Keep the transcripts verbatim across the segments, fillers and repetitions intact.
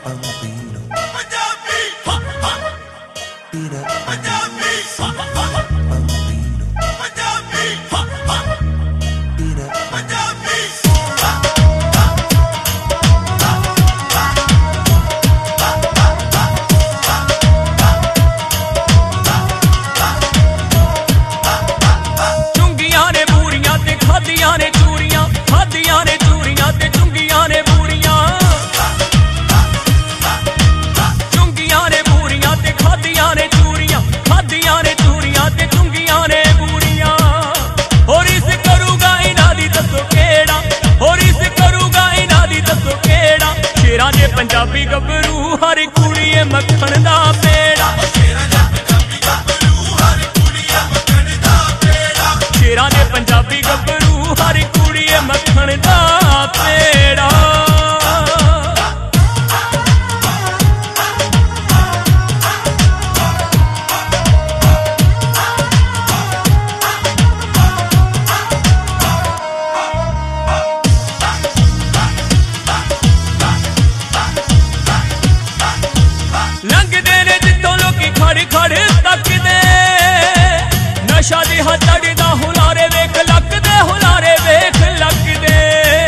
Bambino Punjabi, ha ha. Tira Punjabi, ha ha. Bambino Punjabi, ha ha. Tira Punjabi, ਚੁੰਗੀਆਂ ਨੇ ਬੂਰੀਆਂ ਤੇ ਖਾਦੀਆਂ ਨੇ ਚੂਰੀਆਂ ਖਾਦੀਆਂ ਨੇ ਚੂਰੀਆਂ ਤੇ ਚੁੰਗੀਆਂ ਨੇ ਬੂਰੀਆਂ ਚੁੰਗੀਆਂ ਨੇ ਬੂਰੀਆਂ ਤੇ ਖਾਦੀਆਂ ਨੇ ਚੂਰੀਆਂ ਖਾਦੀਆਂ ਨੇ ਚੂਰੀਆਂ ਤੇ ਚੁੰਗੀਆਂ ਨੇ ਬੂਰੀਆਂ ਹੋਰ ਇਸ ਕਰੂਗਾ ਇਹਨਾਂ ਦੀ ਦੱਸੋ ਕਿਹੜਾ ਹੋਰ ਇਸ ਕਰੂਗਾ ਇਹਨਾਂ ਦੀ ਦੱਸੋ ਕਿਹੜਾ ਸ਼ੇਰਾਂ ਦੇ ਪੰਜਾਬੀ ਗੱਭਰੂ ਹਰ ਕੁੜੀਏ ਮੱਖਣ ਦਾ ਪੇੜਾ ਸ਼ੇਰਾਂ ਦੇ ਪੰਜਾਬੀ ਗੱਭਰੂ ਹਰ ਕੁੜੀਏ ਮੱਖਣ ਦਾ ਪੇੜਾ ਲੰਘਦੇ ਨੇ ਜਿੱਥੋਂ ਲੋਕੀ ਖੜ ਖੜ ਤੱਕਦੇ ਨਸ਼ਾ ਦੀ ਹੱਥੜੀ ਦਾ ਹੁਲਾਰੇ ਵੇਖ ਲੱਗਦੇ ਹੁਲਾਰੇ ਵੇਖ ਲੱਗਦੇ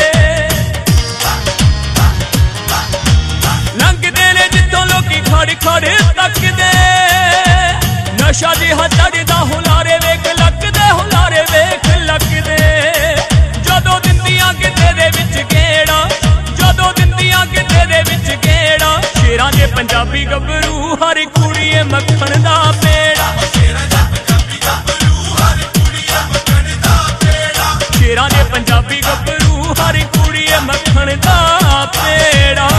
ਲੰਘਦੇ ਨੇ ਜਿੱਥੋਂ ਲੋਕੀ ਖੜ ਖੜ ਤੱਕਦੇ ਨਸ਼ਾ ਦੀ ਹੱਥੜੀ ਦਾ ਹੁਲਾਰੇ ਵੇਖ ਲੱਗਦੇ ਹੁਲਾਰੇ ਵੇਖ ਲੱਗਦੇ ਜਦੋਂ ਦਿੰਦੀਆਂ ਕਿਤੇ ਦੇ ਵਿੱਚ ਗੇੜਾ ਜਦੋਂ ਦਿੰਦੀਆਂ ਕਿਤੇ ਦੇ ਵਿੱਚ ਗੇੜਾ ਸ਼ੇਰਾਂ ਦੇ ਪੰਜਾਬੀ ਗੱਭਰੂ ਹਰ ਕੁੜੀਏ ਮੱਖਣ ਦਾ ਪੇੜਾ ਸ਼ੇਰਾਂ ਦੇ ਪੰਜਾਬੀ ਗੱਭਰੂ ਹਰ ਕੁੜੀਏ ਮੱਖਣ ਦਾ ਪੇੜਾ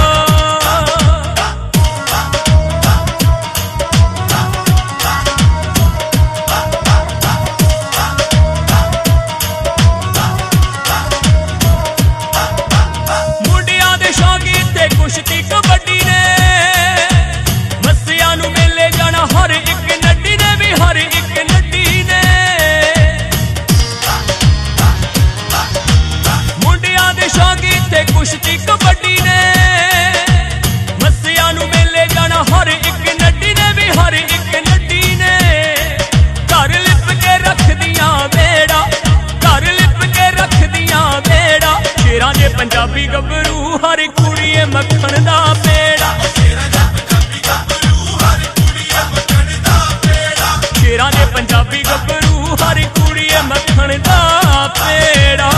ਮੁੰਡਿਆਂ ਦੇ ਸ਼ੌਂਕੀ ਤੇ ਕੁਸ਼ਤੀ ਕਬੱਡੀ ਨੇ ਮੱਸਿਆਂ ਨੂੰ ਮੇਲੇ ਜਾਣਾ ਹਰ ਇੱਕ ਨੱਡੀ ਨੇ ਵੀ ਹਰ ਇੱਕ ਨੱਡੀ ਨੇ ਮੁੰਡਿਆਂ ਦੇ ਸ਼ੌਂਕੀ ਤੇ ਕੁਸ਼ਤੀ ਕਬੱਡੀ ਨੇ ਮੱਸਿਆਂ ਨੂੰ ਮੇਲੇ ਜਾਣਾ ਹਰ ਇੱਕ ਨੱਡੀ ਨੇ ਵੀ ਹਰ ਇੱਕ ਨੱਡੀ ਨੇ ਘਰ ਲਿਪ ਕੇ ਰੱਖਦੀਆਂ ਵੇੜਾ ਘਰ ਲਿਪ ਕੇ ਰੱਖਦੀਆਂ ਵੇੜਾ ਸ਼ੇਰਾਂ ਦੇ ਪੰਜਾਬੀ ਗੱਭਰੂ ਹਰ ਕੁੜੀਏ ਮੱਖਣ ਦਾ ਪੇੜਾ ਸ਼ੇਰਾਂ ਦੇ ਪੰਜਾਬੀ ਗੱਭਰੂ ਹਰ ਕੁੜੀਏ ਮੱਖਣ ਦਾ ਪੇੜਾ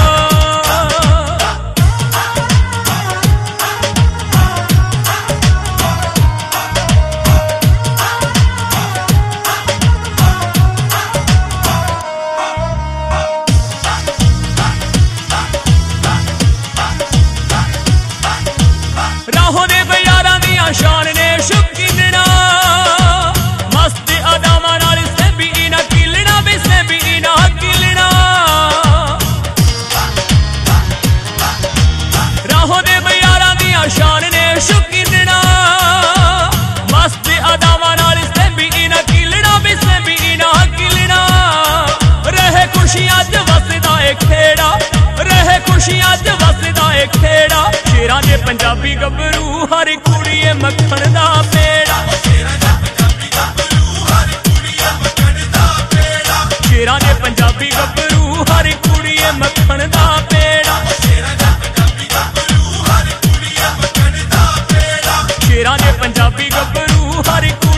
ਰਾਹੋਂ ਦੇ ਬਿਆਰਾਂ ਦੀਆਂ ਸ਼ਾਨ ਨੇ ਸ਼ੁਕੀਨਣਾ ਮਸਤ ਅਦਾਵਾਂ ਨਾਲ ਸੇਬੀ ਨਾ ਕਿਲਣਾ ਵੀ ਸੇਬੀ ਨਾ ਕਿਲਣਾ ਰਾਹੋਂ ਦੇ ਬਿਆਰਾਂ ਦੀਆਂ ਸ਼ਾਨ ਨੇ ਸ਼ੁਕੀਨਣਾ ਮਸਤ ਅਦਾਵਾਂ ਨਾਲ ਸੇਬੀ ਨਾ ਕਿਲਣਾ ਵੀ ਸੇਬੀ ਨਾ ਕਿਲਣਾ ਰਹੇ ਖੁਸ਼ੀਆਂ 'ਚ ਵਸਦਾ ਏ ਖੇੜਾ ਰਹੇ ਖੁਸ਼ੀਆਂ 'ਚ ਵਸਦਾ ਏ ਖੇੜਾ ਸ਼ੇਰਾਂ ਦੇ ਪੰਜਾਬੀ ਗੱਭਰੂ ਹਰ ਕੁੜੀਏ ਮੱਖਣ ਦਾ ਪੇੜਾ ਸ਼ੇਰਾਂ ਦੇ ਪੰਜਾਬੀ ਗੱਭਰੂ ਹਰ ਕੁੜੀਏ ਮੱਖਣ ਦਾ ਪੇੜਾ ਸ਼ੇਰਾਂ ਦੇ ਪੰਜਾਬੀ ਗੱਭਰੂ ਹਰ